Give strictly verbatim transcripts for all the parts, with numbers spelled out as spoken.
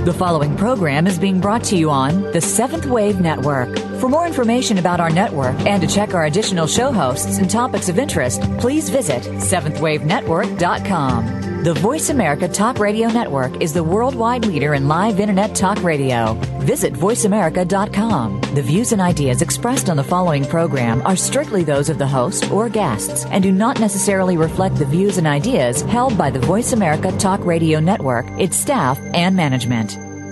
The following program is being brought to you on the Seventh Wave Network. For more information about our network and to check our additional show hosts and topics of interest, please visit seventh wave network dot com. The Voice America Talk Radio Network is the worldwide leader in live Internet talk radio. Visit voice america dot com. The views and ideas expressed on the following program are strictly those of the host or guests and do not necessarily reflect the views and ideas held by the Voice America Talk Radio Network, its staff, and management.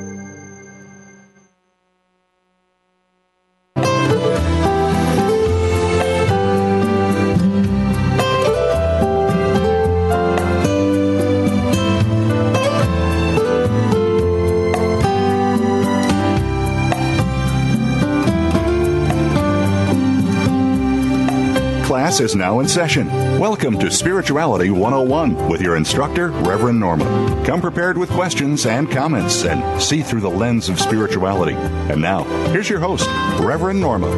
Class is now in session. Welcome to Spirituality one oh one with your instructor, Reverend Norma. Come prepared with questions and comments and see through the lens of spirituality. And now, here's your host, Reverend Norma.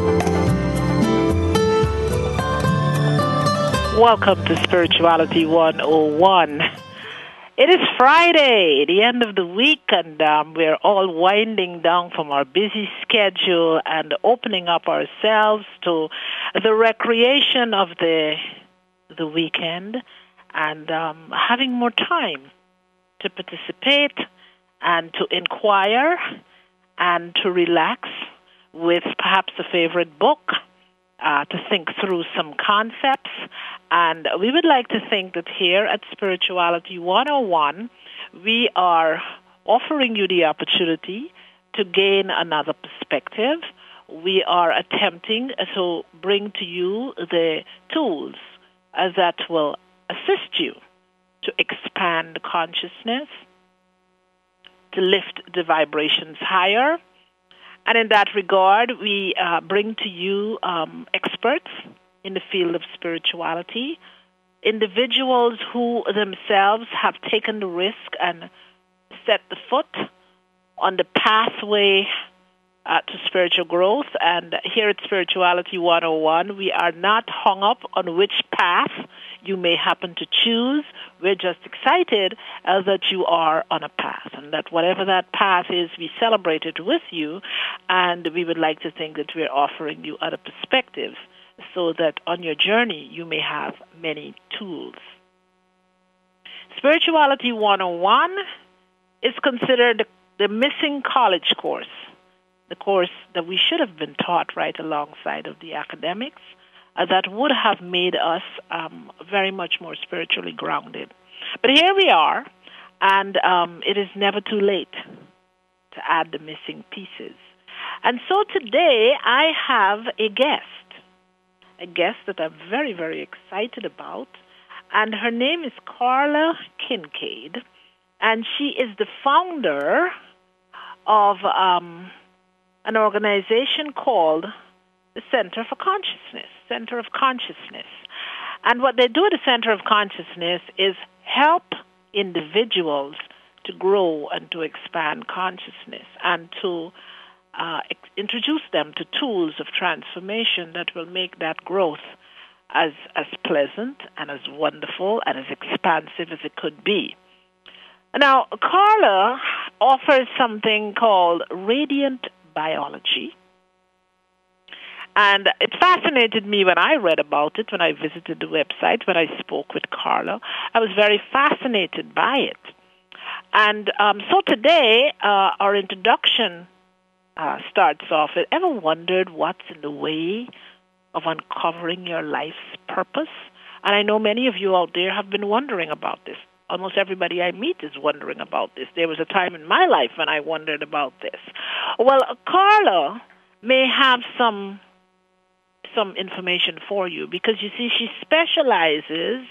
Welcome to Spirituality one oh one. It is Friday, the end of the week, and um, we're all winding down from our busy schedule and opening up ourselves to the recreation of the the weekend and um, having more time to participate and to inquire and to relax with perhaps a favorite book, uh, to think through some concepts. And we would like to think that here at Spirituality one oh one, we are offering you the opportunity to gain another perspective. We are attempting to bring to you the tools uh, that will assist you to expand consciousness, to lift the vibrations higher. And in that regard, we uh, bring to you um, experts in the field of spirituality, individuals who themselves have taken the risk and set the foot on the pathway uh, to spiritual growth. And here at Spirituality one oh one, we are not hung up on which path you may happen to choose. We're just excited uh, that you are on a path, and that whatever that path is, we celebrate it with you, and we would like to think that we're offering you other perspectives, so that on your journey you may have many tools. Spirituality one oh one is considered the missing college course, the course that we should have been taught right alongside of the academics, uh, that would have made us um, very much more spiritually grounded. But here we are, and um, it is never too late to add the missing pieces. And so today I have a guest. a guest that I'm very, very excited about, and her name is Carla Kincaid, and she is the founder of um, an organization called the Center for Consciousness, Center of Consciousness. And what they do at the Center of Consciousness is help individuals to grow and to expand consciousness and to Uh, introduce them to tools of transformation that will make that growth as as pleasant and as wonderful and as expansive as it could be. Now, Carla offers something called Radiant Biology. And it fascinated me when I read about it, when I visited the website, when I spoke with Carla. I was very fascinated by it. And um, so today, uh, our introduction Uh, starts off with, ever wondered what's in the way of uncovering your life's purpose? And I know many of you out there have been wondering about this. Almost everybody I meet is wondering about this. There was a time in my life when I wondered about this. Well, Carla may have some some information for you, because you see, she specializes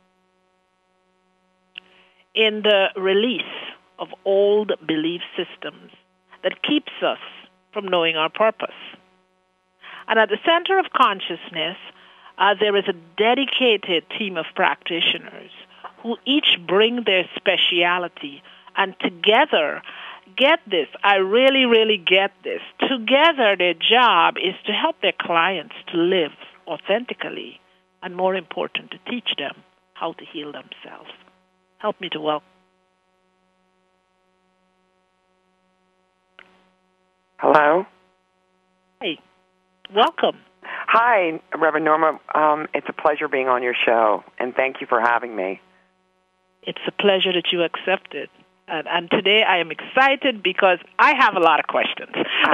in the release of old belief systems that keeps us from knowing our purpose. And at the Center of Consciousness, uh, there is a dedicated team of practitioners who each bring their speciality, and together, get this, I really, really get this, together their job is to help their clients to live authentically, and more important, to teach them how to heal themselves. Help me to welcome Hello? Hey, welcome. Hi, Reverend Norma. Um, it's a pleasure being on your show, and thank you for having me. It's a pleasure that you accepted. And, and today I am excited because I have a lot of questions.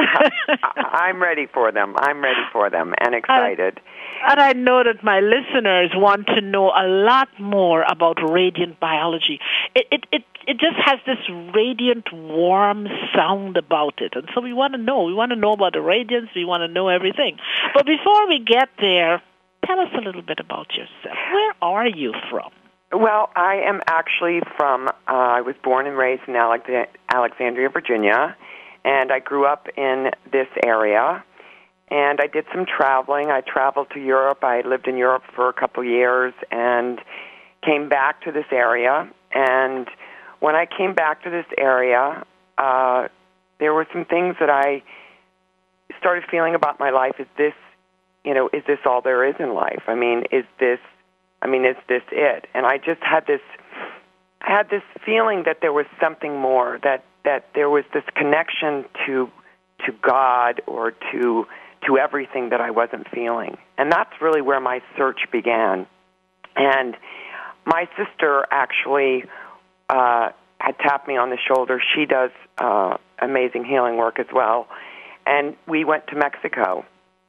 I'm ready for them. I'm ready for them and excited. And, and I know that my listeners want to know a lot more about radiant biology. It, it, it, it just has this radiant, warm sound about it. And so we want to know. We want to know about the radiance. We want to know everything. But before we get there, tell us a little bit about yourself. Where are you from? Well, I am actually from, uh, I was born and raised in Alex- Alexandria, Virginia, and I grew up in this area, and I did some traveling. I traveled to Europe. I lived in Europe for a couple years and came back to this area, and when I came back to this area, uh, there were some things that I started feeling about my life. Is this, you know, is this all there is in life? I mean, is this I mean, is this it? And I just had this, I had this feeling that there was something more, that, that there was this connection to, to God or to, to everything that I wasn't feeling. And that's really where my search began. And my sister actually uh, had tapped me on the shoulder. She does uh, amazing healing work as well. And we went to Mexico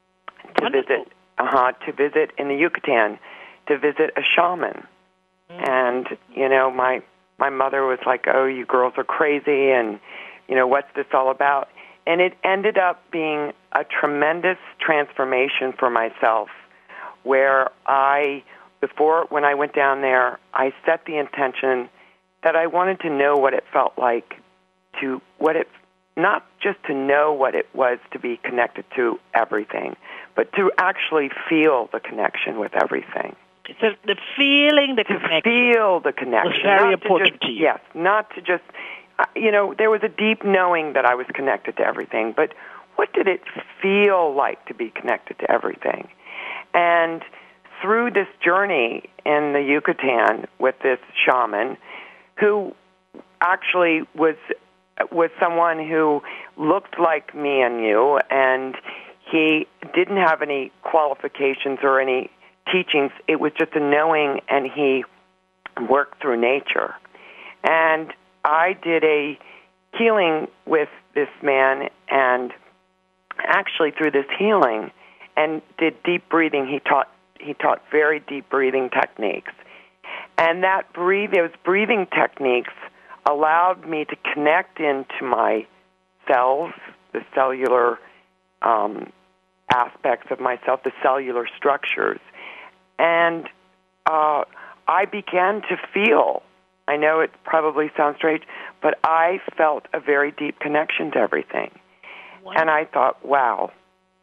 to Wonderful. visit, uh-huh, to visit in the Yucatan, to visit a shaman. Mm. And, you know, my my mother was like, oh, you girls are crazy, and, you know, what's this all about? And it ended up being a tremendous transformation for myself, where I, before, when I went down there, I set the intention that I wanted to know what it felt like to, what it, not just to know what it was to be connected to everything, but to actually feel the connection with everything. So the feeling, the to connection. feel the connection. Was very not important to, just, to you. Yes, not to just, uh, you know, there was a deep knowing that I was connected to everything, but what did it feel like to be connected to everything? And through this journey in the Yucatan with this shaman, who actually was was someone who looked like me and you, and he didn't have any qualifications or any teachings. It was just a knowing, and he worked through nature. And I did a healing with this man, and actually through this healing and did deep breathing, he taught he taught very deep breathing techniques. And that breathe those breathing techniques allowed me to connect into my cells, the cellular um, aspects of myself, the cellular structures. And uh, I began to feel, I know it probably sounds strange, but I felt a very deep connection to everything. Wow. And I thought, wow.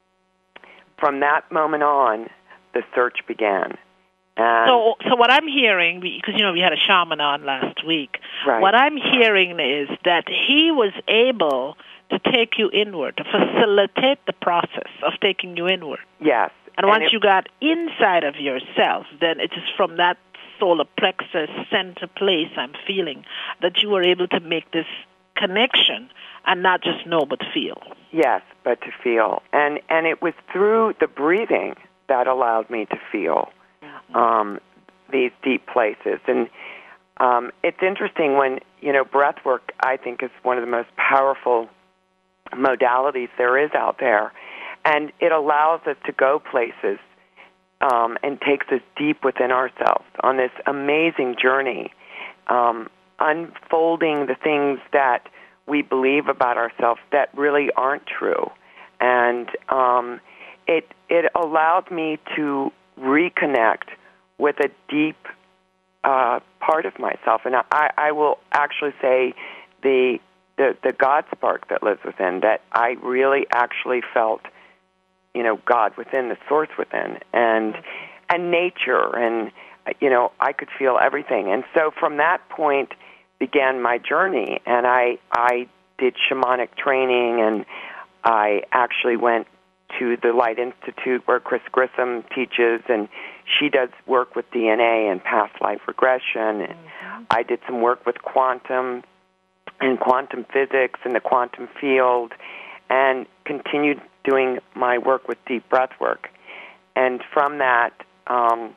From that moment on, the search began. And so, so what I'm hearing, because, you know, we had a shaman on last week, right. What I'm hearing is that he was able to take you inward, to facilitate the process of taking you inward. Yes. And, and once it, you got inside of yourself, then it is from that solar plexus center place, I'm feeling, that you were able to make this connection and not just know but feel. Yes, but to feel. And and it was through the breathing that allowed me to feel mm-hmm. um, these deep places. And um, it's interesting when, you know, breath work, I think, is one of the most powerful modalities there is out there. And it allows us to go places um, and takes us deep within ourselves on this amazing journey, um, unfolding the things that we believe about ourselves that really aren't true. And um, it it allowed me to reconnect with a deep uh, part of myself. And I, I will actually say the, the the God spark that lives within, that I really actually felt, you know, God within, the source within, and and nature, and, you know, I could feel everything. And so from that point began my journey, and I I did shamanic training, and I actually went to the Light Institute where Chris Grissom teaches, and she does work with D N A and past life regression. Mm-hmm. I did some work with quantum and quantum physics and the quantum field, and continued doing my work with deep breath work. And from that, um,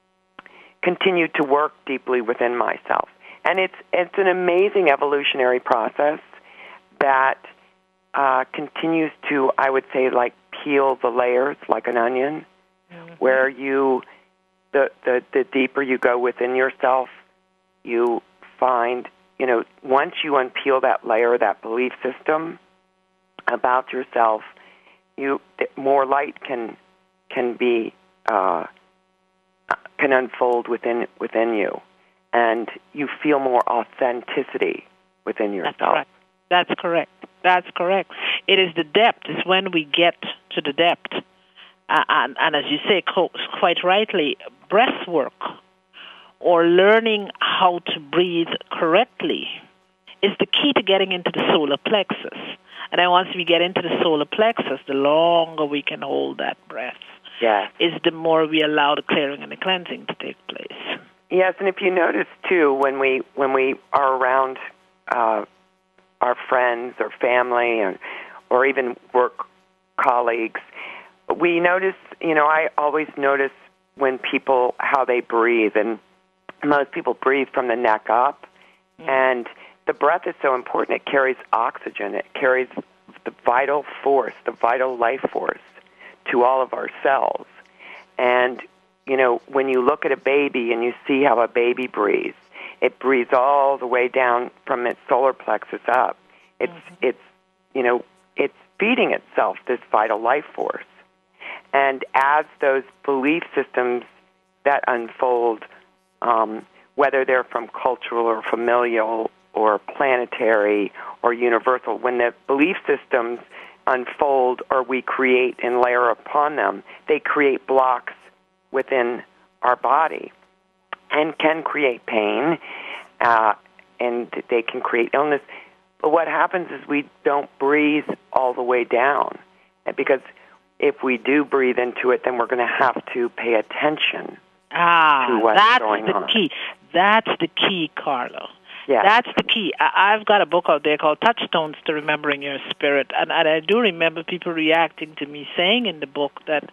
continued to work deeply within myself. And it's it's an amazing evolutionary process that uh, continues to, I would say, like peel the layers like an onion, mm-hmm. where you, the, the, the deeper you go within yourself, you find, you know, once you unpeel that layer, that belief system about yourself, you more light can can be uh, can unfold within within you, and you feel more authenticity within yourself. That's right. That's correct. That's correct. It is the depth. It's when we get to the depth, uh, and, and as you say, quite rightly, breath work or learning how to breathe correctly is the key to getting into the solar plexus. And then once we get into the solar plexus, the longer we can hold that breath, yes. is the more we allow the clearing and the cleansing to take place. Yes, and if you notice, too, when we when we are around uh, our friends or family or, or even work colleagues, we notice, you know, I always notice when people, how they breathe. And most people breathe from the neck up, mm. and the breath is so important. It carries oxygen. It carries the vital force, the vital life force to all of our cells. And, you know, when you look at a baby and you see how a baby breathes, it breathes all the way down from its solar plexus up. It's, mm-hmm. it's, you know, it's feeding itself this vital life force. And as those belief systems that unfold, um, whether they're from cultural or familial or planetary or universal, when the belief systems unfold or we create and layer upon them, they create blocks within our body and can create pain, uh, and they can create illness. But what happens is we don't breathe all the way down, because if we do breathe into it, then we're going to have to pay attention ah, to what's that's going the on. Key. That's the key, Carlo. Yes. That's the key. I, I've got a book out there called Touchstones to Remembering Your Spirit, and, and I do remember people reacting to me saying in the book that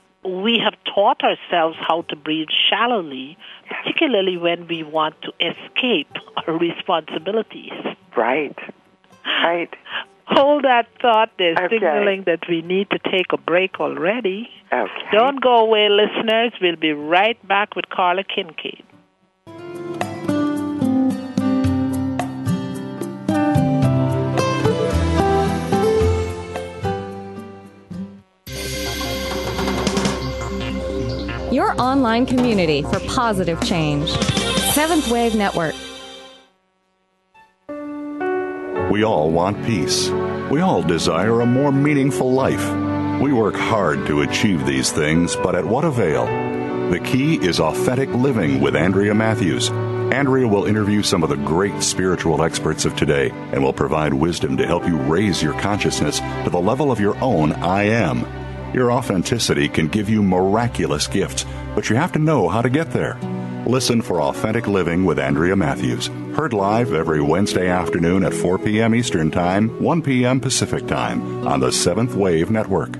we have taught ourselves how to breathe shallowly, particularly when we want to escape our responsibilities. Right. Right. Hold that thought. They're Okay. signaling that we need to take a break already. Okay. Don't go away, listeners. We'll be right back with Carla Kincaid. Your online community for positive change. Seventh Wave Network. We all want peace. We all desire a more meaningful life. We work hard to achieve these things, but at what avail? The key is authentic living with Andrea Matthews. Andrea will interview some of the great spiritual experts of today and will provide wisdom to help you raise your consciousness to the level of your own I am. Your authenticity can give you miraculous gifts, but you have to know how to get there. Listen for Authentic Living with Andrea Matthews. Heard live every Wednesday afternoon at four p.m. Eastern Time, one p.m. Pacific Time on the Seventh Wave Network.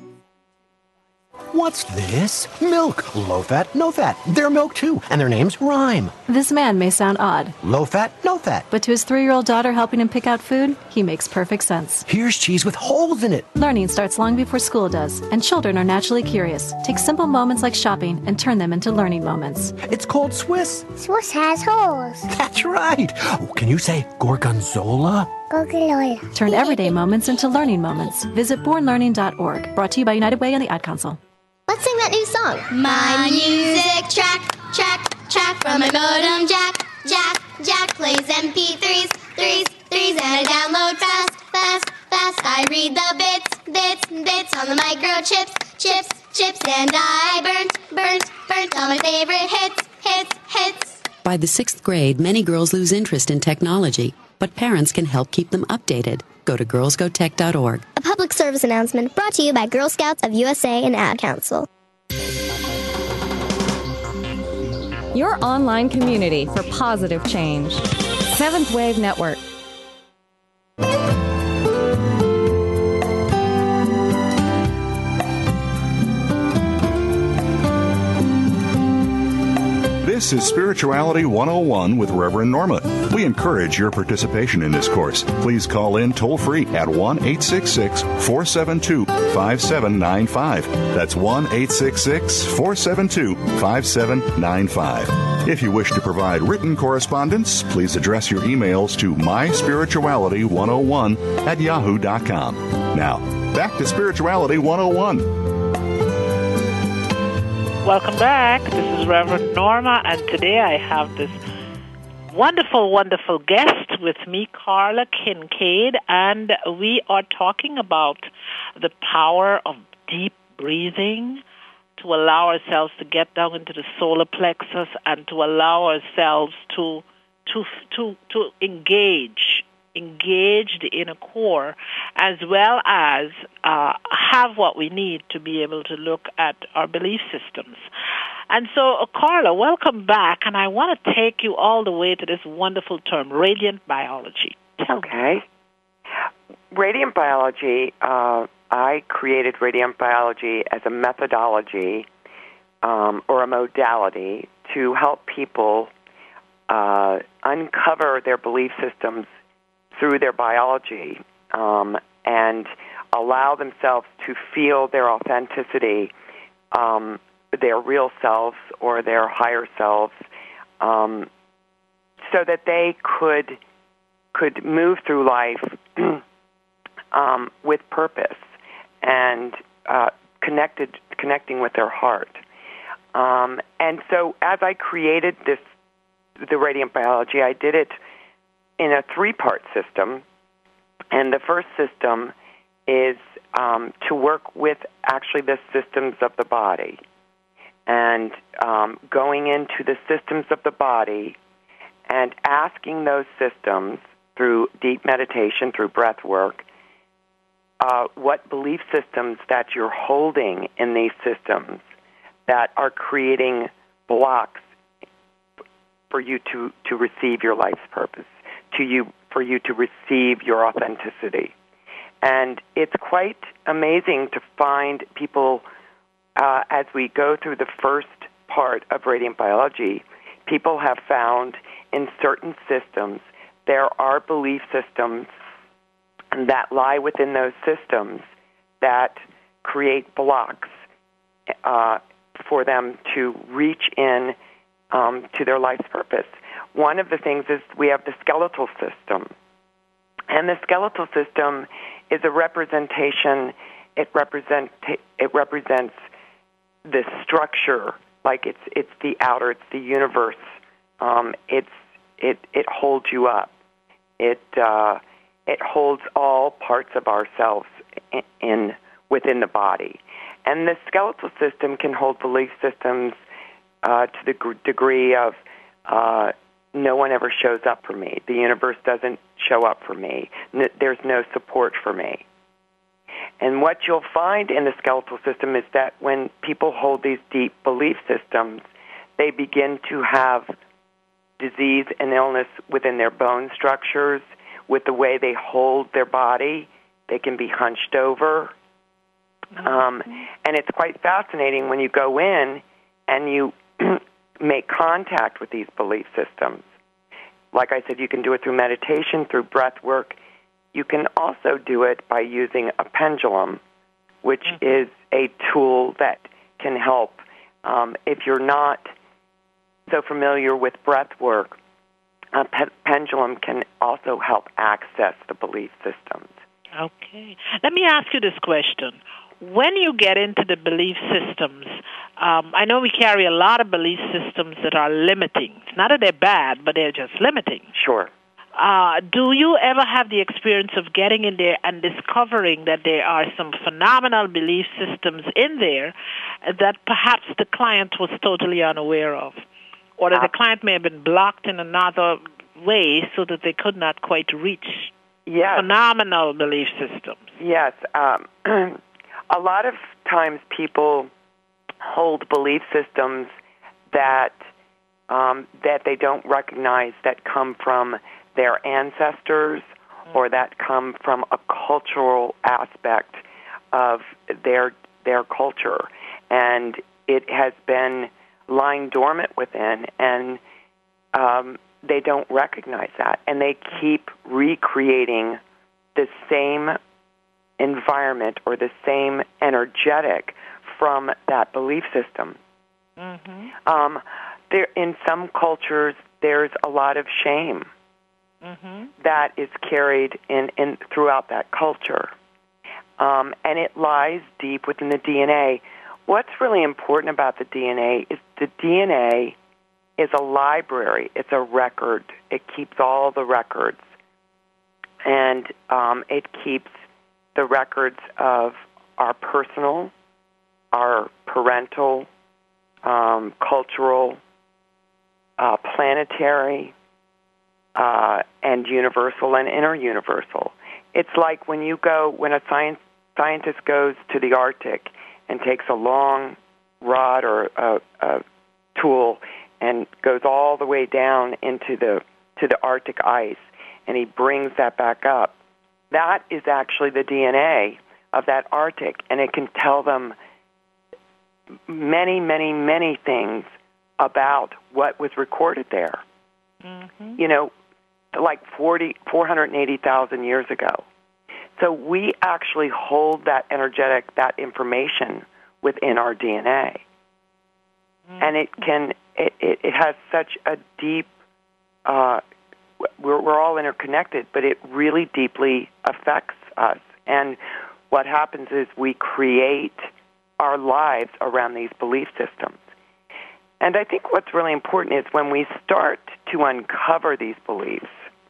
What's this? Milk. Low fat, no fat. Their milk too, and their names rhyme. This man may sound odd. Low fat, no fat. But to his three-year-old daughter helping him pick out food, he makes perfect sense. Here's cheese with holes in it. Learning starts long before school does, and children are naturally curious. Take simple moments like shopping and turn them into learning moments. It's called Swiss. Swiss has holes. That's right. Oh, can you say gorgonzola? Gorgonzola. Turn everyday moments into learning moments. Visit born learning dot org. Brought to you by United Way and the Ad Council. Let's sing that new song. My music track, track, track from my modem jack, jack, jack plays M P threes, threes, threes, and I download fast, fast, fast. I read the bits, bits, bits on the microchips, chips, chips, and I burnt, burnt, burnt all my favorite hits, hits, hits. By the sixth grade, many girls lose interest in technology, but parents can help keep them updated. Go to girls go tech dot org. A public service announcement brought to you by Girl Scouts of U S A and Ad Council. Your online community for positive change. Seventh Wave Network. This is Spirituality one oh one with Reverend Norma. We encourage your participation in this course. Please call in toll-free at one eight six six, four seven two, five seven nine five. That's one eight six six, four seven two, five seven nine five. If you wish to provide written correspondence, please address your emails to my spirituality one oh one at yahoo dot com. Now, back to Spirituality one oh one. Welcome back. This is Reverend Norma, and today I have this wonderful, wonderful guest with me, Carla Kincaid, and we are talking about the power of deep breathing to allow ourselves to get down into the solar plexus and to allow ourselves to to to to engage engage the inner core, as well as uh, have what we need to be able to look at our belief systems. And so, uh, Carla, welcome back, and I want to take you all the way to this wonderful term, radiant biology. Tell okay. me. Radiant biology, uh, I created radiant biology as a methodology um, or a modality to help people uh, uncover their belief systems through their biology um, and allow themselves to feel their authenticity, um, their real selves or their higher selves, um, so that they could could move through life um, with purpose and uh, connected, connecting with their heart. Um, and so, as I created this, the radiant biology, I did it in a three-part system, and the first system is um, to work with actually the systems of the body, and um, going into the systems of the body and asking those systems through deep meditation, through breath work, uh, what belief systems that you're holding in these systems that are creating blocks for you to, to receive your life's purpose, to you for you to receive your authenticity. And it's quite amazing to find people, uh, as we go through the first part of radiant biology, people have found in certain systems there are belief systems that lie within those systems that create blocks uh, for them to reach in um, to their life's purpose. One of the things is we have the skeletal system. And the skeletal system is a representation, it, represent, it represents the structure, like it's it's the outer, it's the universe. Um, it's it it holds you up. It uh, it holds all parts of ourselves in, in within the body. And the skeletal system can hold belief systems uh, to the gr- degree of uh, no one ever shows up for me. The universe doesn't show up for me. N- there's no support for me. And what you'll find in the skeletal system is that when people hold these deep belief systems, they begin to have disease and illness within their bone structures, with the way they hold their body. They can be hunched over. Um, and it's quite fascinating when you go in and you make contact with these belief systems. Like I said, you can do it through meditation, through breath work. You can also do it by using a pendulum, which mm-hmm. is a tool that can help. Um, if you're not so familiar with breath work, a pe- pendulum can also help access the belief systems. Okay. Let me ask you this question. When you get into the belief systems, um, I know we carry a lot of belief systems that are limiting. It's not that they're bad, but they're just limiting. Sure. Uh, do you ever have the experience of getting in there and discovering that there are some phenomenal belief systems in there that perhaps the client was totally unaware of? Or that uh, the client may have been blocked in another way so that they could not quite reach yes. phenomenal belief systems? Yes. Um, a lot of times people hold belief systems that um, that they don't recognize, that come from their ancestors mm-hmm. or that come from a cultural aspect of their their culture. And it has been lying dormant within, and um, they don't recognize that, and they keep recreating the same environment or the same energetic from that belief system. Mm-hmm. Um, there, in some cultures, there's a lot of shame mm-hmm. that is carried in, in throughout that culture, um, and it lies deep within the D N A. What's really important about the D N A is the D N A is a library. It's a record. It keeps all the records, and um, it keeps the records of our personal, our parental, um, cultural, uh, planetary, uh, and universal and interuniversal. It's like when you go, when a science, scientist goes to the Arctic and takes a long rod or a, a tool and goes all the way down into the to the Arctic ice, and he brings that back up. That is actually the D N A of that Arctic, and it can tell them many, many, many things about what was recorded there. Mm-hmm. You know, like forty, four hundred eighty thousand years ago. So we actually hold that energetic, that information within our D N A. Mm-hmm. And it can, it, it, it has such a deep, uh, we're, we're all interconnected, but it really deeply affects us. And what happens is we create our lives around these belief systems. And I think what's really important is when we start to uncover these beliefs,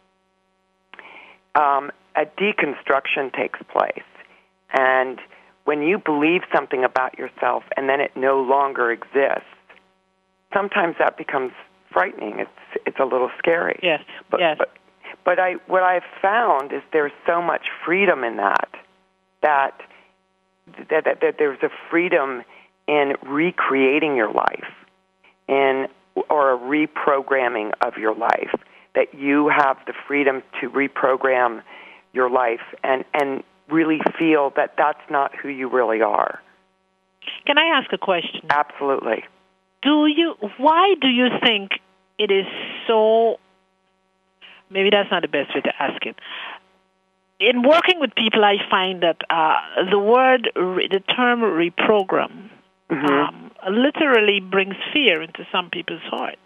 um, a deconstruction takes place. And when you believe something about yourself and then it no longer exists, sometimes that becomes frightening. It's it's a little scary. Yes. But, yes. But, but I what I've found is there's so much freedom in that that that, that, that there's a freedom in recreating your life, in or a reprogramming of your life. That you have the freedom to reprogram your life and and really feel that that's not who you really are. Can I ask a question? Absolutely. Do you? Why do you think it is so? Maybe that's not the best way to ask it. In working with people, I find that uh, the word, the term reprogram, mm-hmm. um, literally brings fear into some people's hearts.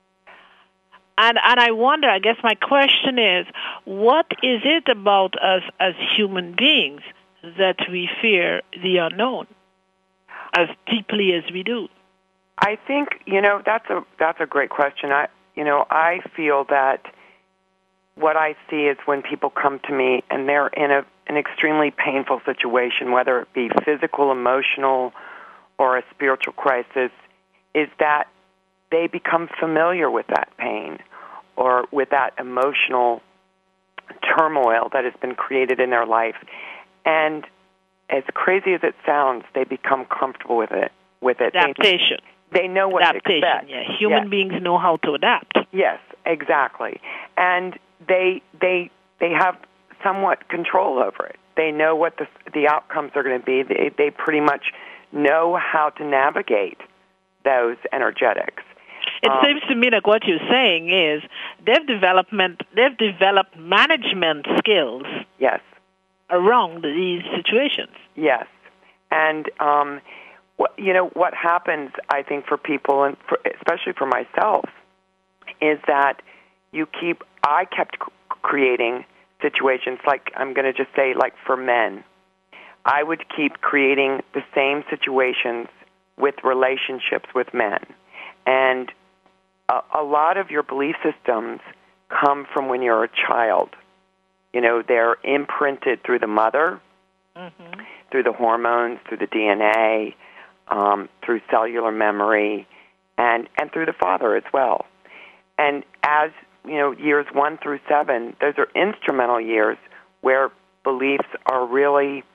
And and I wonder, I guess my question is, what is it about us as human beings that we fear the unknown as deeply as we do? I think, you know, that's a that's a great question. I you know, I feel that what I see is when people come to me and they're in a an extremely painful situation, whether it be physical, emotional, or a spiritual crisis, is that they become familiar with that pain or with that emotional turmoil that has been created in their life. And as crazy as it sounds, they become comfortable with it. With it, Adaptation. They, they know what Adaptation, to expect. Yeah, human yes. beings know how to adapt. Yes, exactly. And they they they have somewhat control over it. They know what the the outcomes are going to be. They they pretty much know how to navigate those energetics. It um, seems to me like what you're saying is they've development they've developed management skills. Yes. Around these situations. Yes, and um, what, you know what happens, I think, for people, and for, especially for myself, is that you keep. I kept creating situations like I'm going to just say, like for men, I would keep creating the same situations with relationships with men, and a, a lot of your belief systems come from when you're a child. You know, they're imprinted through the mother, mm-hmm. through the hormones, through the D N A, um, through cellular memory, and, and through the father as well. And as, you know, years one through seven, those are instrumental years where beliefs are really,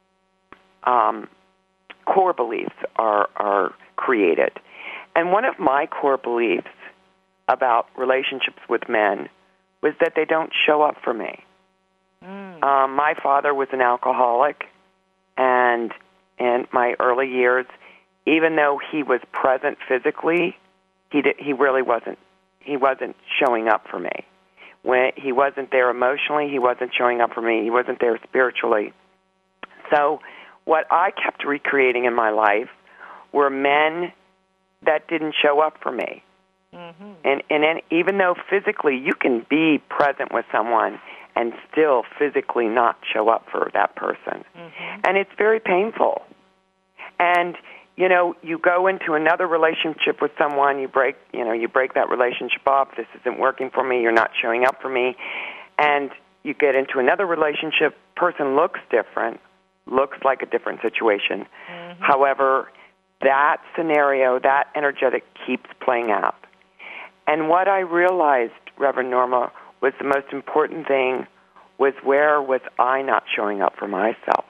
um, core beliefs are, are created. And one of my core beliefs about relationships with men was that they don't show up for me. Mm. Um, my father was an alcoholic, and in my early years, even though he was present physically, he did, he really wasn't. He wasn't showing up for me. When he wasn't there emotionally, he wasn't showing up for me. He wasn't there spiritually. So what I kept recreating in my life were men that didn't show up for me. Mm-hmm. And, and and even though physically you can be present with someone and still physically not show up for that person. Mm-hmm. And it's very painful. And, you know, you go into another relationship with someone, you break, you know, you break that relationship off, this isn't working for me, you're not showing up for me, and you get into another relationship, person looks different, looks like a different situation. Mm-hmm. However, that scenario, that energetic keeps playing out. And what I realized, Reverend Norma, was the most important thing was where was I not showing up for myself?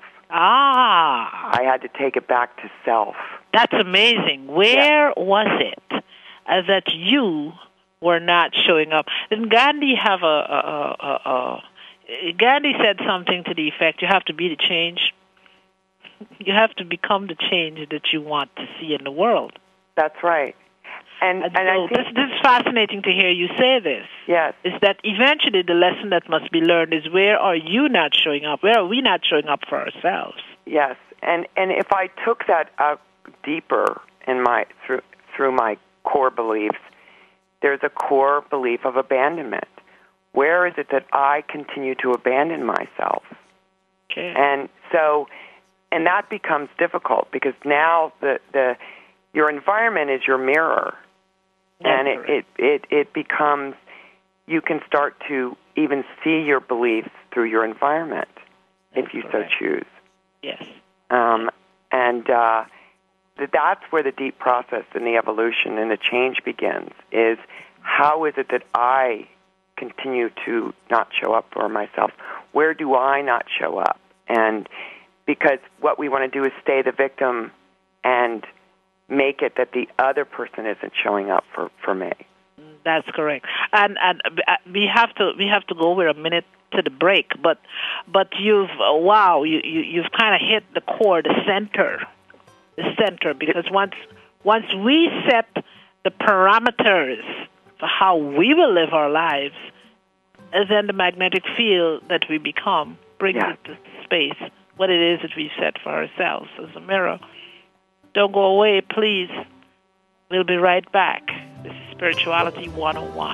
Ah. I had to take it back to self. That's amazing. Where yeah. was it uh, that you were not showing up? Didn't Gandhi have a, a, a, a, a... Gandhi said something to the effect, you have to be the change. You have to become the change that you want to see in the world. That's right. And, and, and I so think, this, this is fascinating to hear you say this. Yes. Is that eventually the lesson that must be learned is where are you not showing up? Where are we not showing up for ourselves? Yes. And and if I took that out deeper in my through through my core beliefs, there's a core belief of abandonment. Where is it that I continue to abandon myself? Okay. And so and that becomes difficult because now the the your environment is your mirror. And it, it, it, it becomes, you can start to even see your beliefs through your environment, That's if you correct. so choose. Yes. Um, and uh, that's where the deep process and the evolution and the change begins, is how is it that I continue to not show up for myself? Where do I not show up? And because what we want to do is stay the victim and make it that the other person isn't showing up for, for me. That's correct. And and we have to we have to go over a minute to the break, but but you've uh, wow, you, you you've kind of hit the core, the center. The center because once once we set the parameters for how we will live our lives, then the magnetic field that we become brings yeah. into space what it is that we set for ourselves as a mirror. Don't go away, please. We'll be right back. This is Spirituality one oh one.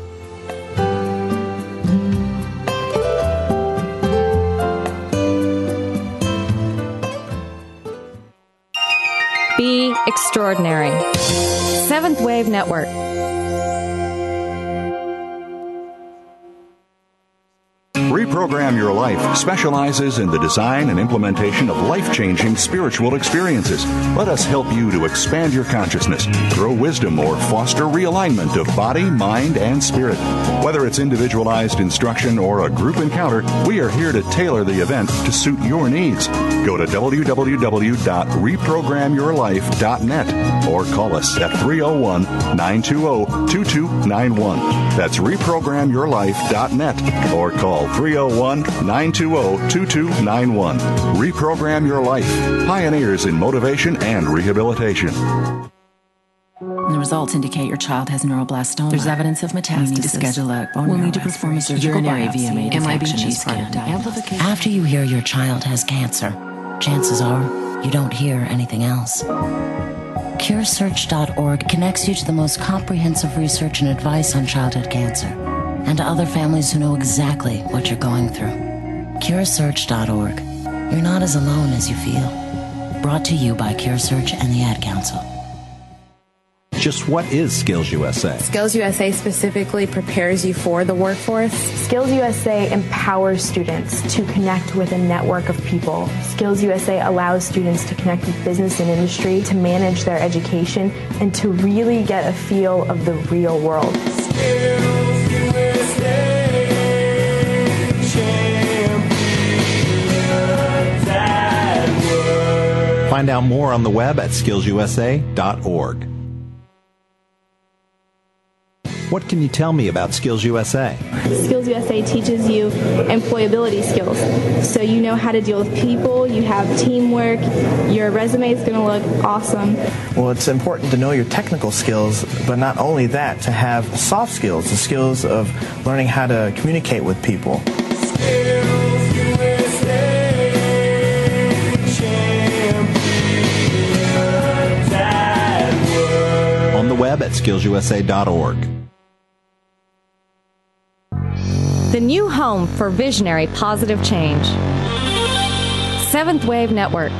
Be extraordinary. Seventh Wave Network. Reprogram Your Life specializes in the design and implementation of life-changing spiritual experiences. Let us help you to expand your consciousness, grow wisdom, or foster realignment of body, mind, and spirit. Whether it's individualized instruction or a group encounter, we are here to tailor the event to suit your needs. Go to w w w dot reprogram your life dot net or call us at three oh one, nine two oh, two two nine one. That's reprogram your life dot net or call three oh one, nine two oh, two two nine one. Reprogram Your Life. Pioneers in motivation and rehabilitation. The results indicate your child has neuroblastoma. There's evidence of metastasis. We need to schedule a bone We'll need to perform a surgical biopsy. M I B G scan. After you hear your child has cancer, chances are you don't hear anything else. Cure Search dot org connects you to the most comprehensive research and advice on childhood cancer, and to other families who know exactly what you're going through. Cure Search dot org. You're not as alone as you feel. Brought to you by CureSearch and the Ad Council. Just what is Skills U S A? Skills U S A specifically prepares you for the workforce. Skills U S A empowers students to connect with a network of people. Skills U S A allows students to connect with business and industry, to manage their education, and to really get a feel of the real world. Skills U S A, champions at work. Find out more on the web at skills u s a dot org. What can you tell me about Skills U S A? Skills U S A teaches you employability skills. So you know how to deal with people, you have teamwork, your resume is going to look awesome. Well, it's important to know your technical skills, but not only that, to have soft skills, the skills of learning how to communicate with people. Skills U S A champions at work. On the web at skills u s a dot org. The new home for visionary positive change. Seventh Wave Network.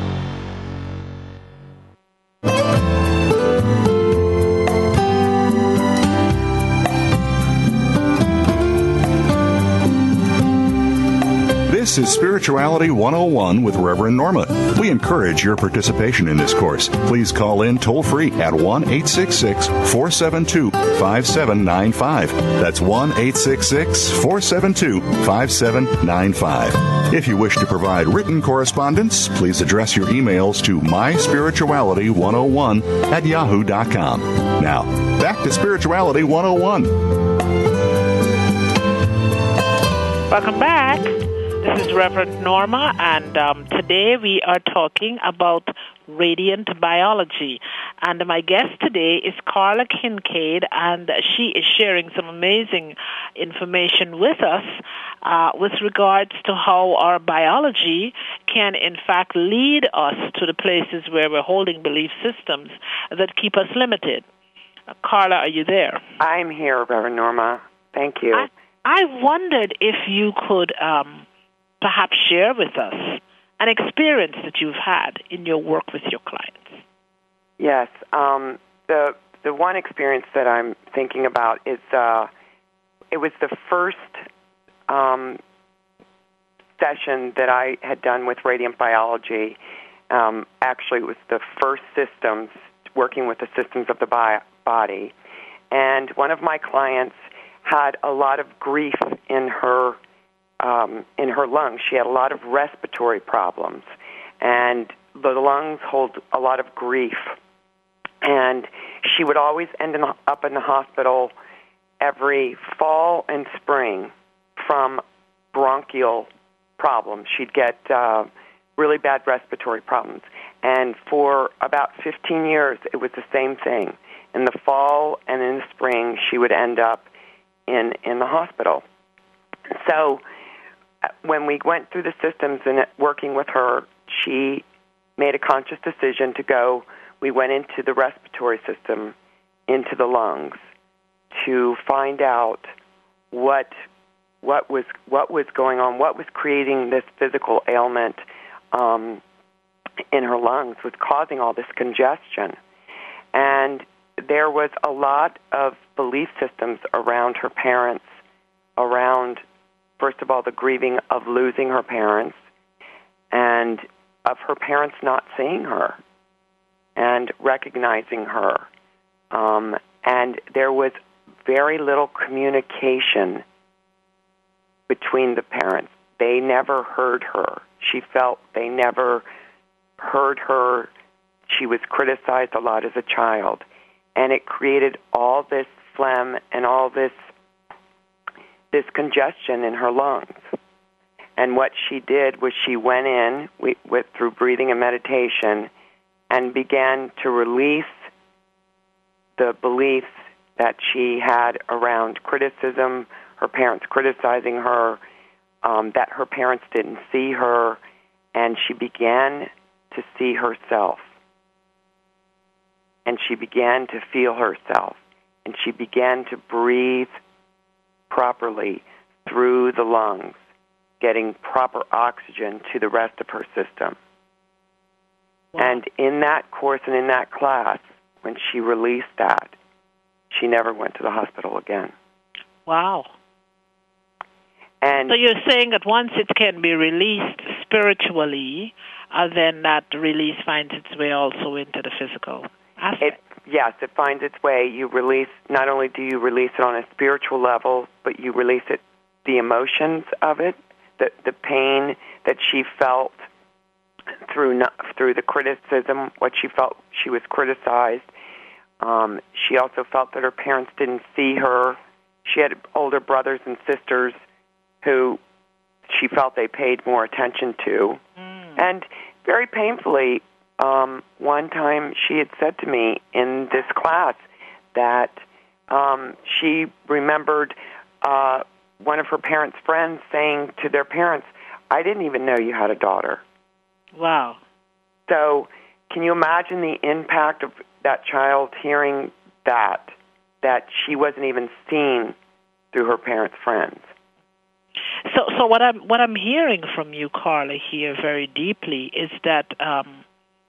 This is Spirituality one oh one with Reverend Norma. We encourage your participation in this course. Please call in toll-free at one eight six six, four seven two, five seven nine five. That's one eight six six, four seven two, five seven nine five. If you wish to provide written correspondence, please address your emails to my spirituality one oh one at yahoo dot com. Now, back to Spirituality one oh one. Welcome back. This is Reverend Norma, and um, today we are talking about radiant biology. And my guest today is Carla Kincaid, and she is sharing some amazing information with us uh, with regards to how our biology can, in fact, lead us to the places where we're holding belief systems that keep us limited. Uh, Carla, are you there? I'm here, Reverend Norma. Thank you. I, I wondered if you could um, perhaps share with us an experience that you've had in your work with your clients. Yes. Um, the the one experience that I'm thinking about is uh, it was the first um, session that I had done with radiant biology. Um, actually, it was the first systems, working with the systems of the bi- body. And one of my clients had a lot of grief in her Um, in her lungs. She had a lot of respiratory problems, and the lungs hold a lot of grief. And she would always end in, up in the hospital every fall and spring from bronchial problems. She'd get uh, really bad respiratory problems. And for about fifteen years, it was the same thing. In the fall and in the spring, she would end up in, in the hospital. So when we went through the systems and working with her, she made a conscious decision to go. We went into the respiratory system, into the lungs, to find out what what was what was going on, what was creating this physical ailment um, in her lungs, was causing all this congestion. And there was a lot of belief systems around her parents, around, first of all, the grieving of losing her parents and of her parents not seeing her and recognizing her. Um, and there was very little communication between the parents. They never heard her. She felt they never heard her. She was criticized a lot as a child. And it created all this phlegm and all this this congestion in her lungs. And what she did was she went in we, with, through breathing and meditation and began to release the beliefs that she had around criticism, her parents criticizing her, um, that her parents didn't see her, and she began to see herself. And she began to feel herself. And she began to breathe properly through the lungs, getting proper oxygen to the rest of her system. Wow. And in that course and in that class, when she released that, she never went to the hospital again. Wow. And so you're saying that once it can be released spiritually, uh, then that release finds its way also into the physical aspect. It, yes, it finds its way. You release, not only do you release it on a spiritual level, but you release it, the emotions of it, the the pain that she felt through through the criticism, what she felt she was criticized, Um, she also felt that her parents didn't see her. She had older brothers and sisters who she felt they paid more attention to. Mm. And very painfully, um, one time she had said to me in this class that um, she remembered uh, one of her parents' friends saying to their parents, "I didn't even know you had a daughter." Wow. So can you imagine the impact of that child hearing that, that she wasn't even seen through her parents' friends? So, so what I'm what I'm hearing from you, Carla, here very deeply is that um,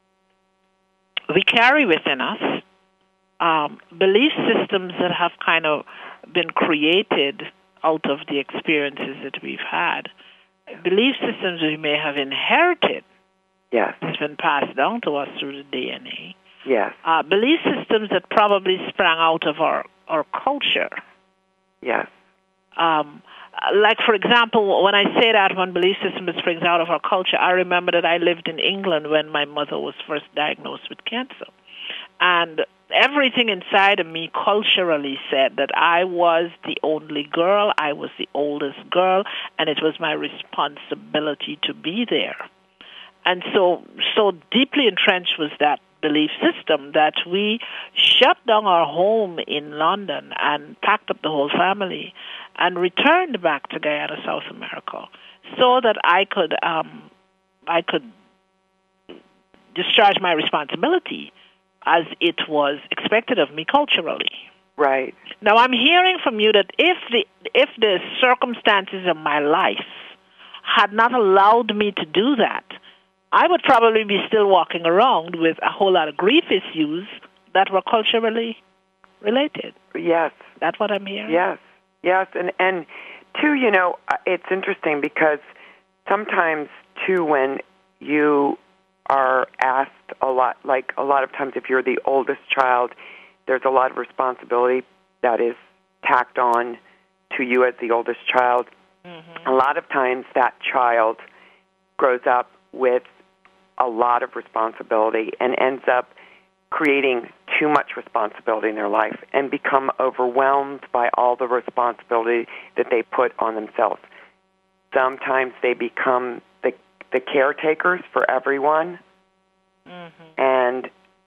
we carry within us um, belief systems that have kind of been created out of the experiences that we've had. Belief systems we may have inherited. Yes. It's been passed down to us through the D N A. Yes. Uh, belief systems that probably sprang out of our, our culture. Yes. Um, like, for example, when I say that one belief system that springs out of our culture, I remember that I lived in England when my mother was first diagnosed with cancer. And everything inside of me culturally said that I was the only girl, I was the oldest girl, and it was my responsibility to be there. And so, so deeply entrenched was that belief system that we shut down our home in London and packed up the whole family and returned back to Guyana, South America, so that I could, um, I could discharge my responsibility as it was expected of me culturally. Right. Now, I'm hearing from you that if the if the circumstances of my life had not allowed me to do that, I would probably be still walking around with a whole lot of grief issues that were culturally related. Yes. That's what I'm hearing? Yes. Yes. And, and too, you know, it's interesting because sometimes, too, when you are asked a lot, like a lot of times if you're the oldest child, there's a lot of responsibility that is tacked on to you as the oldest child. Mm-hmm. A lot of times that child grows up with a lot of responsibility and ends up creating too much responsibility in their life and become overwhelmed by all the responsibility that they put on themselves. Sometimes they become the the caretakers for everyone, mm-hmm. and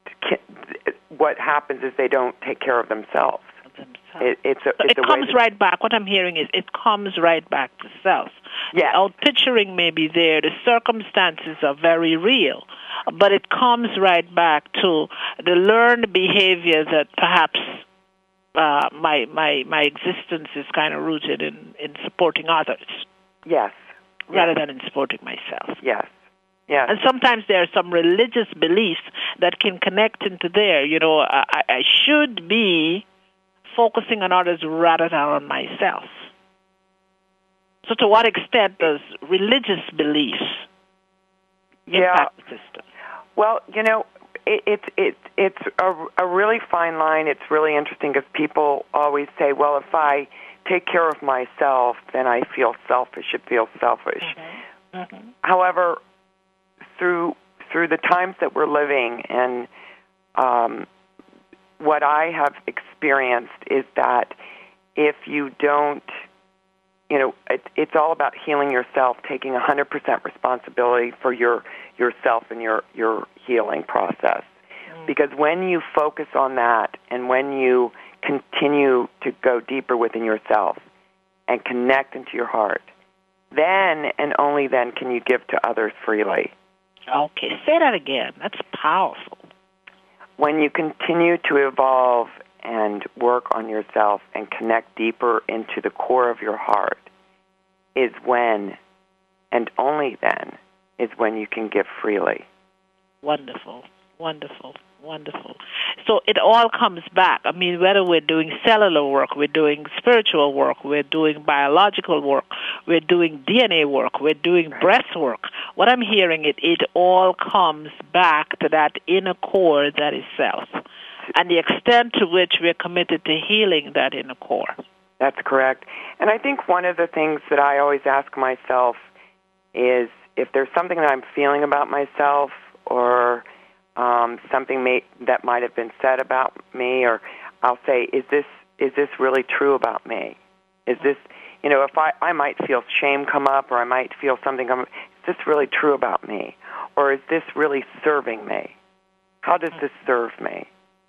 what happens is they don't take care of themselves. It, it's a, it's it a comes way right back. What I'm hearing is it comes right back to self. Yeah. The out-picturing may be there. The circumstances are very real. But it comes right back to the learned behavior that perhaps uh, my, my, my existence is kind of rooted in, in supporting others. Yes. Rather yes. than in supporting myself. Yes. Yes. And sometimes there are some religious beliefs that can connect into there. You know, I, I should be focusing on others rather than on myself. So to what extent does religious beliefs impact yeah. the system? Well, you know, it, it, it, it's a, a really fine line. It's really interesting because people always say, well, if I take care of myself, then I feel selfish. It feels selfish. Mm-hmm. Mm-hmm. However, through through the times that we're living and um, what I have experienced is that if you don't, you know, it, it's all about healing yourself, taking one hundred percent responsibility for your yourself and your, your healing process. Mm. Because when you focus on that and when you continue to go deeper within yourself and connect into your heart, then and only then can you give to others freely. Okay, say that again. That's powerful. When you continue to evolve and work on yourself and connect deeper into the core of your heart is when, and only then, is when you can give freely. Wonderful, wonderful, wonderful. So it all comes back. I mean, whether we're doing cellular work, we're doing spiritual work, we're doing biological work, we're doing D N A work, we're doing breath work. What I'm hearing, it, it all comes back to that inner core that is self, and the extent to which we're committed to healing that inner core. That's correct. And I think one of the things that I always ask myself is if there's something that I'm feeling about myself or um, something may, that might have been said about me, or I'll say, is this is this really true about me? Is this, you know, if I, I might feel shame come up, or I might feel something come up, is this really true about me? Or is this really serving me? How does this serve me?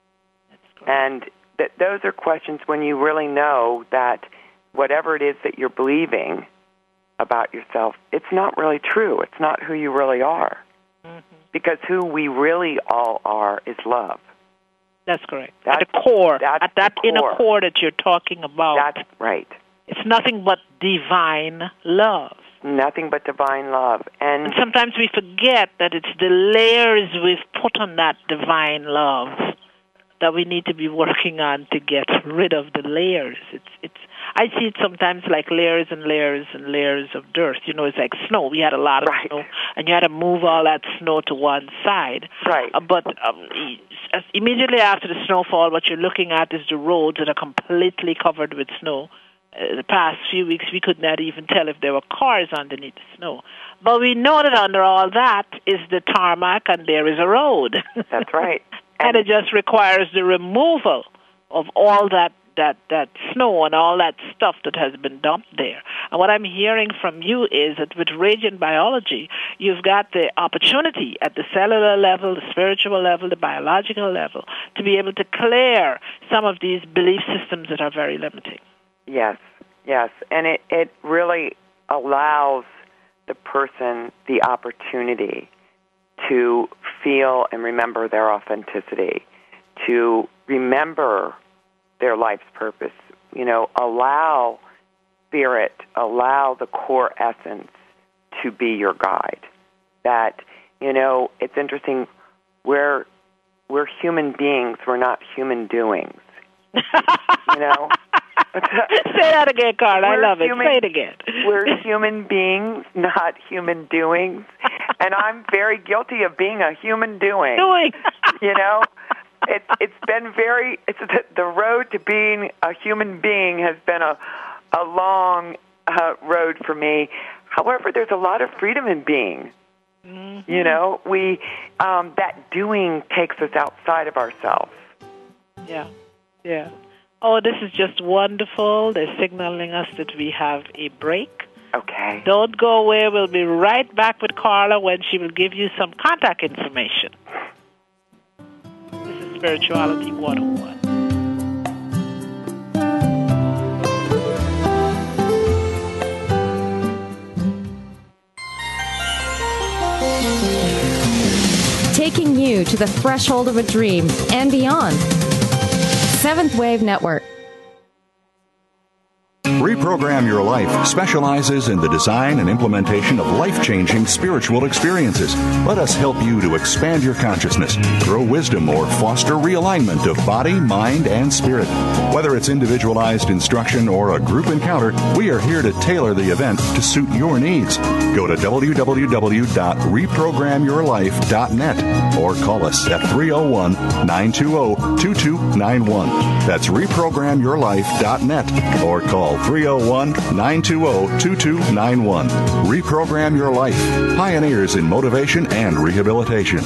And th- those are questions when you really know that whatever it is that you're believing about yourself, it's not really true. It's not who you really are. Mm-hmm. Because who we really all are is love. That's correct. That's, at the core, that's at that the inner core. core that you're talking about. That's right. It's nothing but divine love. Nothing but divine love. And, and sometimes we forget that it's the layers we've put on that divine love that we need to be working on to get rid of the layers. It's it's. I see it sometimes like layers and layers and layers of dirt. You know, it's like snow. We had a lot of right. snow, and you had to move all that snow to one side. Right. Uh, but um, as immediately after the snowfall, what you're looking at is the roads that are completely covered with snow. Uh, the past few weeks, we could not even tell if there were cars underneath the snow. But we know that under all that is the tarmac, and there is a road. That's right. And, and it just requires the removal of all that that that snow and all that stuff that has been dumped there. And what I'm hearing from you is that with radiant biology, you've got the opportunity at the cellular level, the spiritual level, the biological level, to be able to clear some of these belief systems that are very limiting. Yes, yes. And it, it really allows the person the opportunity to feel and remember their authenticity, to remember their life's purpose. You know, allow spirit, allow the core essence to be your guide. That, you know, it's interesting, we're, we're human beings, we're not human doings. You know? Say that again, Carl. I love it. Human, Say it again. We're human beings, not human doings. And I'm very guilty of being a human doing. Doing. You know? It, it's been very, it's the, the road to being a human being has been a, a long uh, road for me. However, there's a lot of freedom in being. Mm-hmm. You know, we, um, that doing takes us outside of ourselves. Yeah, yeah. Oh, this is just wonderful. They're signaling us that we have a break. Okay. Don't go away. We'll be right back with Carla when she will give you some contact information. This is Spirituality one oh one. Taking you to the threshold of a dream and beyond. Seventh Wave Network. Reprogram Your Life specializes in the design and implementation of life-changing spiritual experiences. Let us help you to expand your consciousness, grow wisdom, or foster realignment of body, mind, and spirit. Whether it's individualized instruction or a group encounter, we are here to tailor the event to suit your needs. Go to w w w dot reprogram your life dot net or call us at three oh one, nine two oh, two two nine one. That's reprogram your life dot net or call three oh one, nine two oh, two two nine one. Reprogram Your Life. Pioneers in motivation and rehabilitation.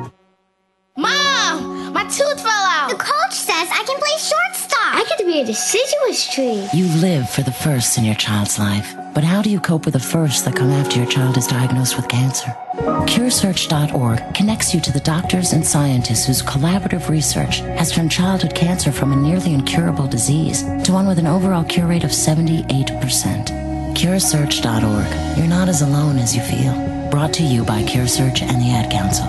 Mom! My tooth fell out! The coach says I can play shortstop! I get to be a deciduous tree! You live for the firsts in your child's life. But how do you cope with the firsts that come after your child is diagnosed with cancer? Cure Search dot org connects you to the doctors and scientists whose collaborative research has turned childhood cancer from a nearly incurable disease to one with an overall cure rate of seventy-eight percent. Cure Search dot org. You're not as alone as you feel. Brought to you by Cure Search and the Ad Council.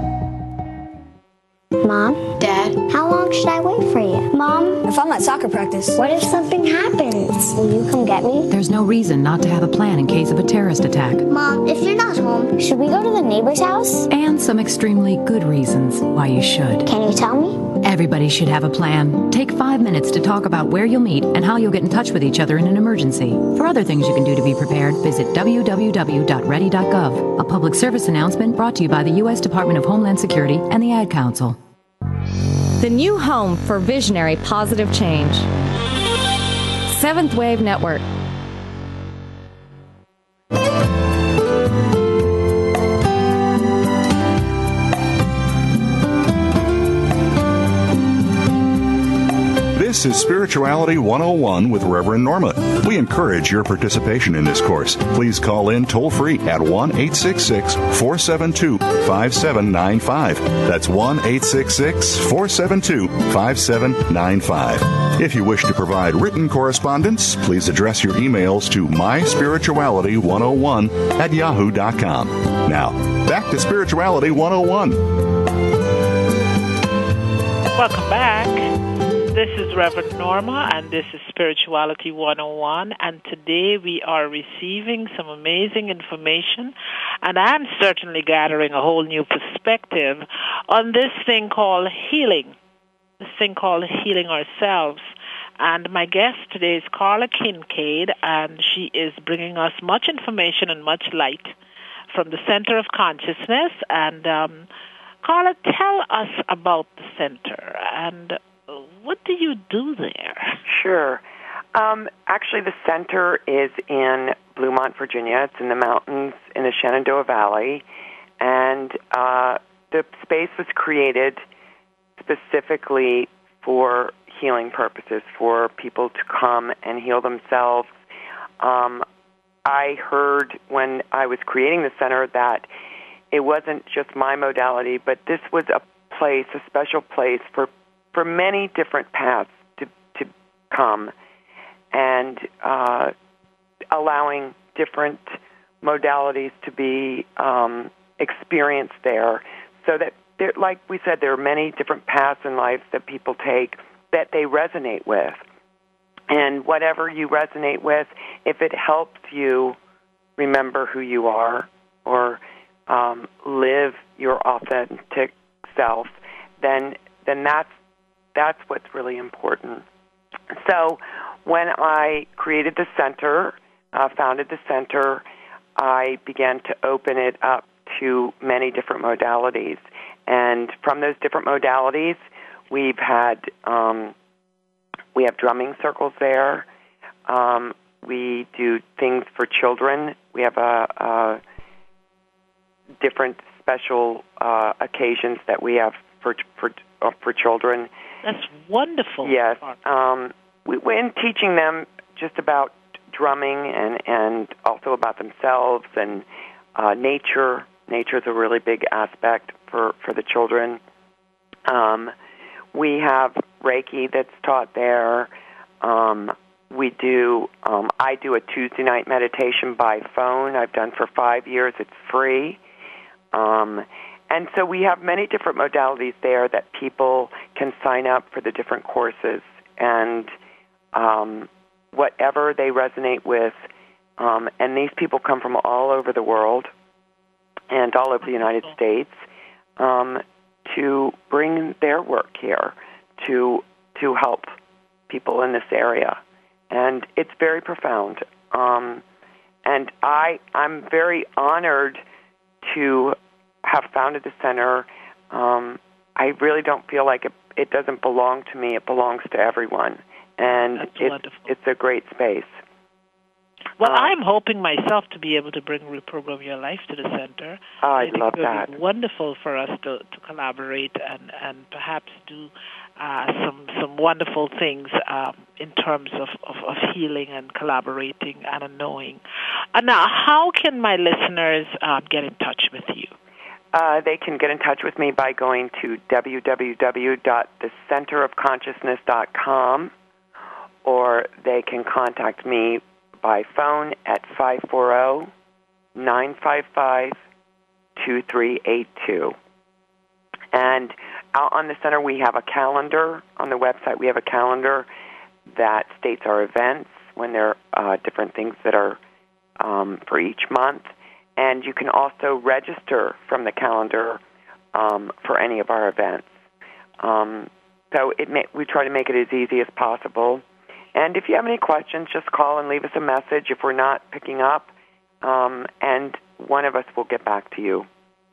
Mom? Dad? How long should I wait for you? Mom? If I'm at soccer practice. What if something happens? Will you come get me? There's no reason not to have a plan in case of a terrorist attack. Mom, if you're not home, should we go to the neighbor's house? And some extremely good reasons why you should. Can you tell me? Everybody should have a plan. Take five minutes to talk about where you'll meet and how you'll get in touch with each other in an emergency. For other things you can do to be prepared, visit w w w dot ready dot gov. A public service announcement brought to you by the U S Department of Homeland Security and the Ad Council. The new home for visionary positive change. Seventh Wave Network. This is Spirituality one oh one with Reverend Norma. We encourage your participation in this course. Please call in toll-free at one eight six six, four seven two, five seven nine five. That's one eight six six, four seven two, five seven nine five. If you wish to provide written correspondence, please address your emails to my spirituality one oh one at yahoo dot com. Now, back to Spirituality one oh one. Welcome back. This is Reverend Norma, and this is Spirituality one oh one, and today we are receiving some amazing information, and I'm certainly gathering a whole new perspective on this thing called healing, this thing called healing ourselves. And my guest today is Carla Kincaid, and she is bringing us much information and much light from the Center of Consciousness. And um, Carla, tell us about the center, and what do you do there? Sure. Um, actually, the center is in Bluemont, Virginia. It's in the mountains in the Shenandoah Valley. And uh, the space was created specifically for healing purposes, for people to come and heal themselves. Um, I heard when I was creating the center that it wasn't just my modality, but this was a place, a special place for for many different paths to, to come, and uh, allowing different modalities to be um, experienced there, so that, there, like we said, there are many different paths in life that people take that they resonate with. And whatever you resonate with, if it helps you remember who you are or um, live your authentic self, then then that's That's what's really important. So when I created the center, uh, founded the center, I began to open it up to many different modalities. And from those different modalities, we've had, um, we have drumming circles there. Um, we do things for children. We have a, a different special uh, occasions that we have for for uh, for children. That's wonderful. Yes. Um, we went teaching them just about drumming and, and also about themselves and uh, nature. Nature is a really big aspect for, for the children. Um, we have Reiki that's taught there. Um, we do, um, I do a Tuesday night meditation by phone. I've done for five years. It's free. Um And so we have many different modalities there that people can sign up for the different courses, and um, whatever they resonate with. Um, and these people come from all over the world and all over the United States um, to bring their work here to to help people in this area. And it's very profound. Um, and I I'm very honored to have founded the center. Um, I really don't feel like it, it doesn't belong to me. It belongs to everyone. And it's, it's a great space. Well, uh, I'm hoping myself to be able to bring Reprogram Your Life to the center. Oh, I I'd think love it would that. be wonderful for us to, to collaborate and, and perhaps do uh, some some wonderful things um, in terms of, of, of healing and collaborating and knowing. Uh, now, how can my listeners uh, get in touch with you? Uh, they can get in touch with me by going to w w w dot the center of consciousness dot com, or they can contact me by phone at five four zero, nine five five, two three eight two. And out on the center, we have a calendar. On the website, we have a calendar that states our events, when there are uh, different things that are um, for each month. And you can also register from the calendar um, for any of our events. Um, so it may, we try to make it as easy as possible. And if you have any questions, just call and leave us a message if we're not picking up, um, and one of us will get back to you.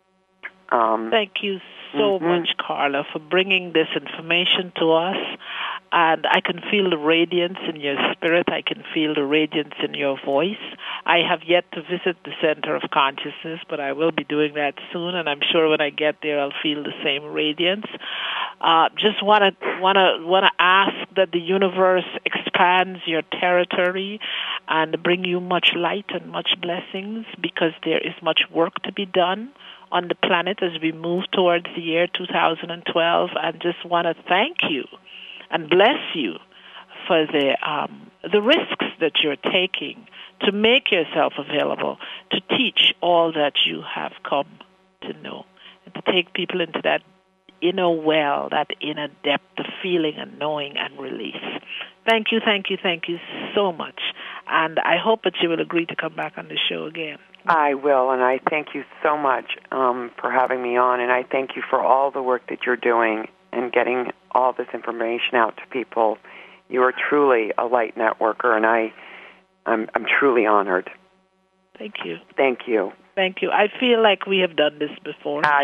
Um, Thank you so mm-hmm. much, Carla, for bringing this information to us. And I can feel the radiance in your spirit. I can feel the radiance in your voice. I have yet to visit the Center of Consciousness, but I will be doing that soon, and I'm sure when I get there I'll feel the same radiance. Uh, just want to want to want to ask that the universe expands your territory and bring you much light and much blessings, because there is much work to be done on the planet as we move towards the year two thousand twelve. And just want to thank you and bless you for the um, the risks that you're taking to make yourself available to teach all that you have come to know, and to take people into that inner well, that inner depth of feeling and knowing and release. Thank you, thank you, thank you so much. And I hope that you will agree to come back on the show again. I will, and I thank you so much um, for having me on, and I thank you for all the work that you're doing and getting all this information out to people. You are truly a light networker, and I, I'm, I'm truly honored. Thank you. Thank you. Thank you. I feel like we have done this before. I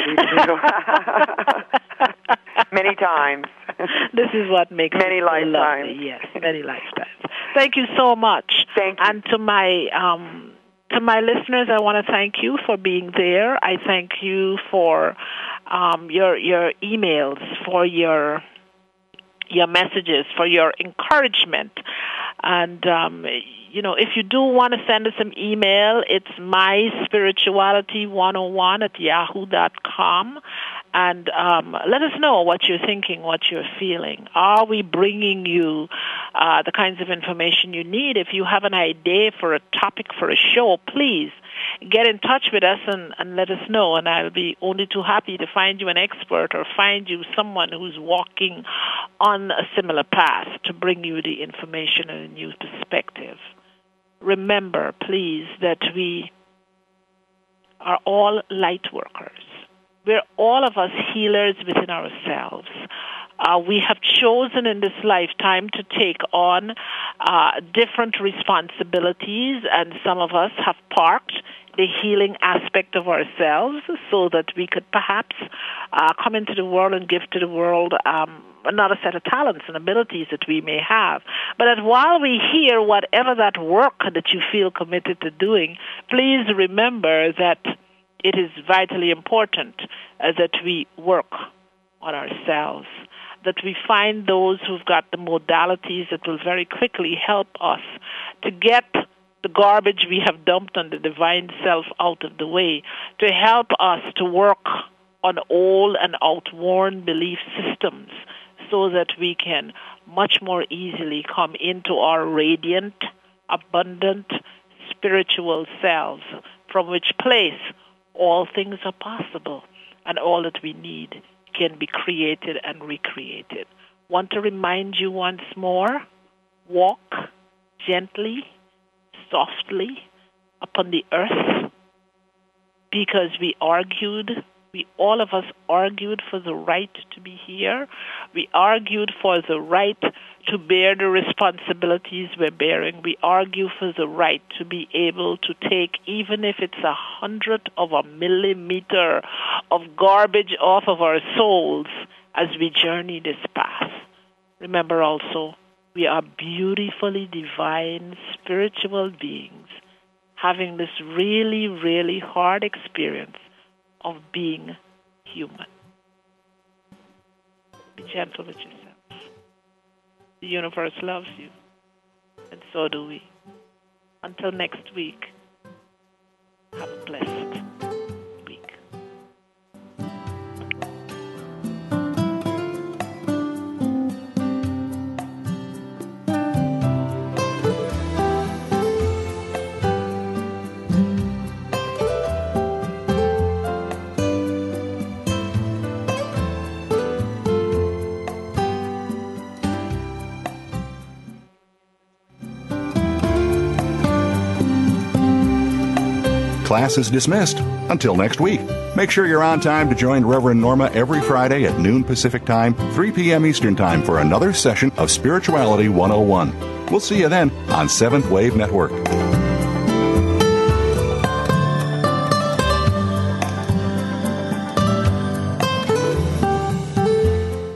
do too. Many times. This is what makes many it so lifetimes. lovely. Yes, many lifetimes. Thank you so much. Thank you. And to my um, to my listeners, I want to thank you for being there. I thank you for um, your your emails, for your your messages, for your encouragement. And, um, you know, if you do want to send us some email, it's my spirituality one oh one at yahoo dot com. And um, let us know what you're thinking, what you're feeling. Are we bringing you uh, the kinds of information you need? If you have an idea for a topic for a show, please get in touch with us and, and let us know. And I'll be only too happy to find you an expert or find you someone who's walking on a similar path to bring you the information and a new perspective. Remember, please, that we are all light workers. We're all of us healers within ourselves. Uh, we have chosen in this lifetime to take on uh, different responsibilities, and some of us have parked the healing aspect of ourselves so that we could perhaps uh, come into the world and give to the world um, another set of talents and abilities that we may have. But that while we hear whatever that work that you feel committed to doing, please remember that it is vitally important uh, that we work on ourselves, that we find those who've got the modalities that will very quickly help us to get the garbage we have dumped on the divine self out of the way, to help us to work on old and outworn belief systems so that we can much more easily come into our radiant, abundant, spiritual selves, from which place all things are possible and all that we need can be created and recreated. Want to remind you once more, walk gently, softly upon the earth, because we argued, we all of us argued for the right to be here. We argued for the right to bear the responsibilities we're bearing. We argue for the right to be able to take, even if it's a hundredth of a millimeter of garbage off of our souls as we journey this path. Remember also, we are beautifully divine spiritual beings having this really, really hard experience of being human. Be gentle with yourself. The universe loves you, and so do we. Until next week, have a blessed week. Class is dismissed. Until next week. Make sure you're on time to join Reverend Norma every Friday at noon Pacific Time, three p.m. Eastern Time for another session of Spirituality one oh one. We'll see you then on Seventh Wave Network.